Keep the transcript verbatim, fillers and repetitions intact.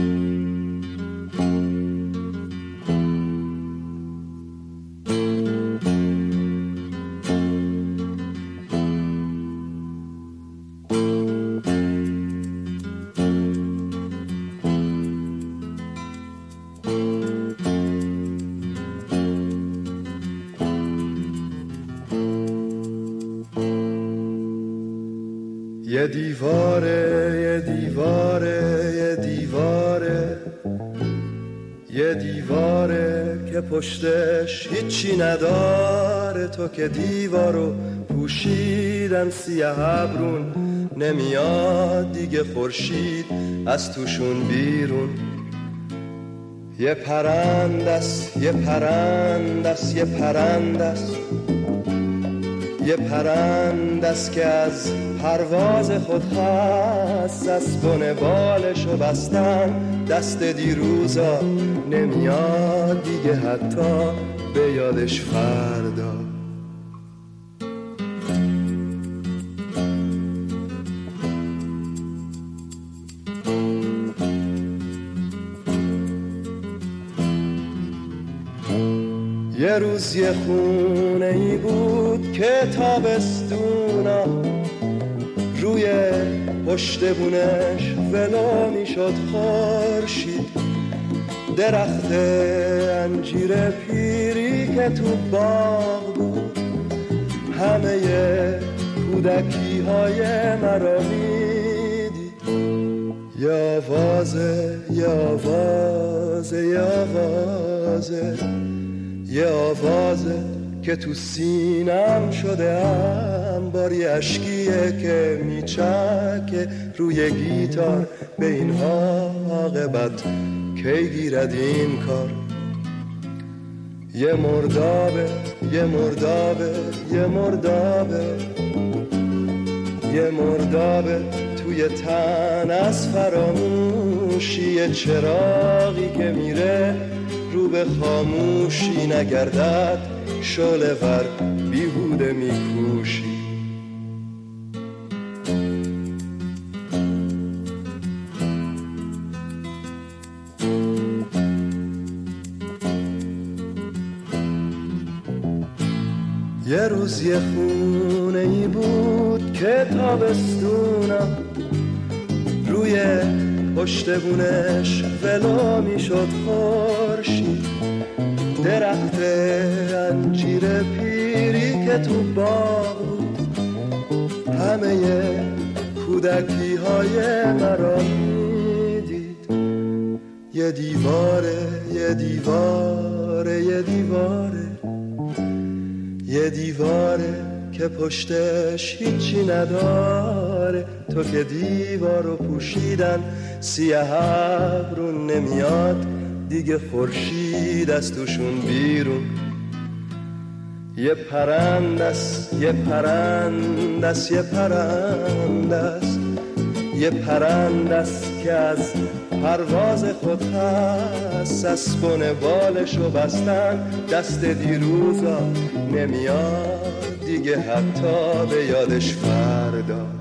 یه دیواره یه دیواره یه دیواره یه دیواره که پشتش هیچی نداره، تو که دیوارو پوشیدن سیاه ابرون، نمیاد دیگه خورشید از توشون بیرون. یه پرندست یه پرندست یه پرندست یه پرندست که از پرواز خود هست، اسبون بالشو بستن دست دیروزا، نمیاد دیگه حتی به یادش فردا. یه روز یه خونه ای بود که تابستونا روی پشت بونش ولو میشد خورشید، درخت انجیر پیری که تو باغ بود همه کودکی های مرا میدید. یه آوازه یه آوازه یه آوازه یه آوازه که تو سینم شده انبار، یه عشقیه که میچکه روی گیتار، به این عاقبت کی گیرد این کار. یه مردابه یه مردابه یه مردابه یه مردابه توی تن از فراموشی، یه چراغی که میره رو به خاموشی، نگردد شعله ور بیهوده میکوشی. یه روز یه خونه ای بود که تابستونم روی پشت بونش ولو میشد خورشید، درخت انجیر پیری که تو باغ بود همه کودکی های مرا میدید. یه دیواره یه دیواره یه دیواره یه دیواره که پشتش هیچی نداره، تو که دیوارو پوشیدن سیاه ابرون، نمیاد دیگه خورشید از توشون بیرون. یه پرندست یه پرندست یه پرندست یه پرندست که از پرواز خود هست، اسبون بالشو بستن دست دیروزا، نمیاد دیگه حتی به یادش فردا.